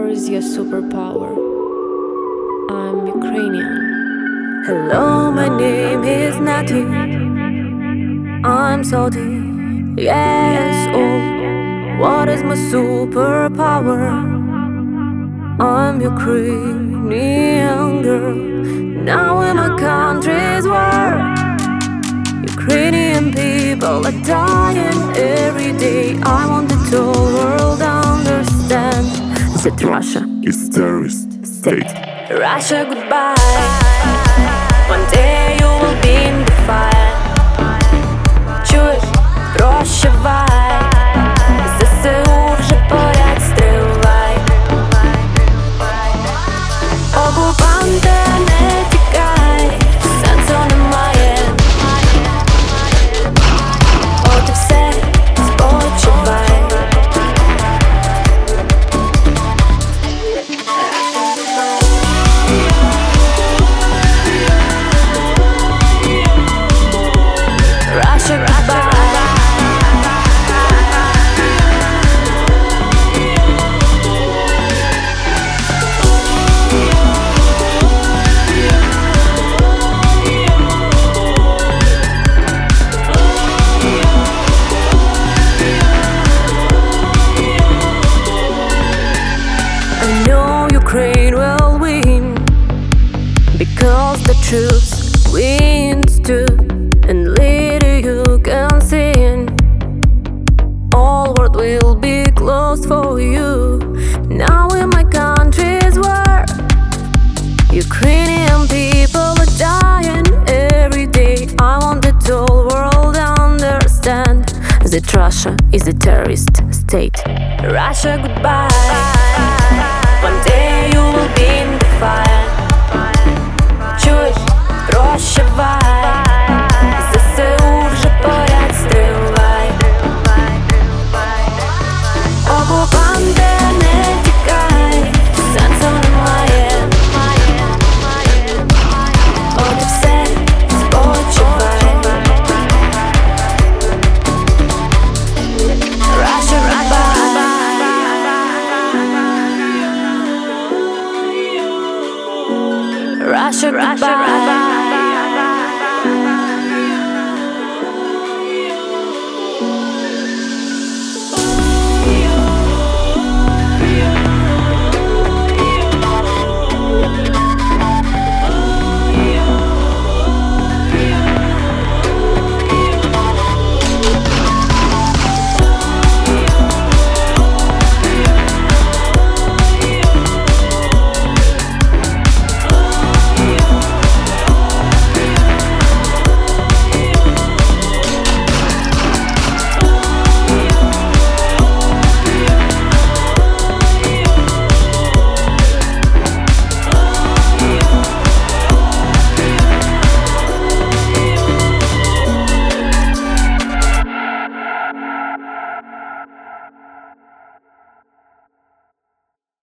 War is your superpower. I'm Ukrainian. Hello, my name is Nati. I'm salty. Yes, oh, what is my superpower? I'm Ukrainian girl. Now in my country's war, Ukrainian people are dying every day. I want the whole world to understand that Russia is terrorist state. Russia, goodbye. One day you will be in the fire. Чуєш, прощавай. ЗСУ вже поряд, стривай. Окупанте, не тікай, сенсу немає. От і все, спочивай. Russia, goodbye. I know Ukraine will win, because the truth wins too. And later you can see all world will be closed for you. Now in my country's war, Ukrainian people are dying every day. I want the whole world to understand that Russia is a terrorist state. Russia, goodbye. One day you will be in the fire. Чуєш, прощавай. ЗСУ вже поряд, стривай. Окупанте, не тікай, сенсу немає. От і все, спочивай. Russia, goodbye. Russia, goodbye.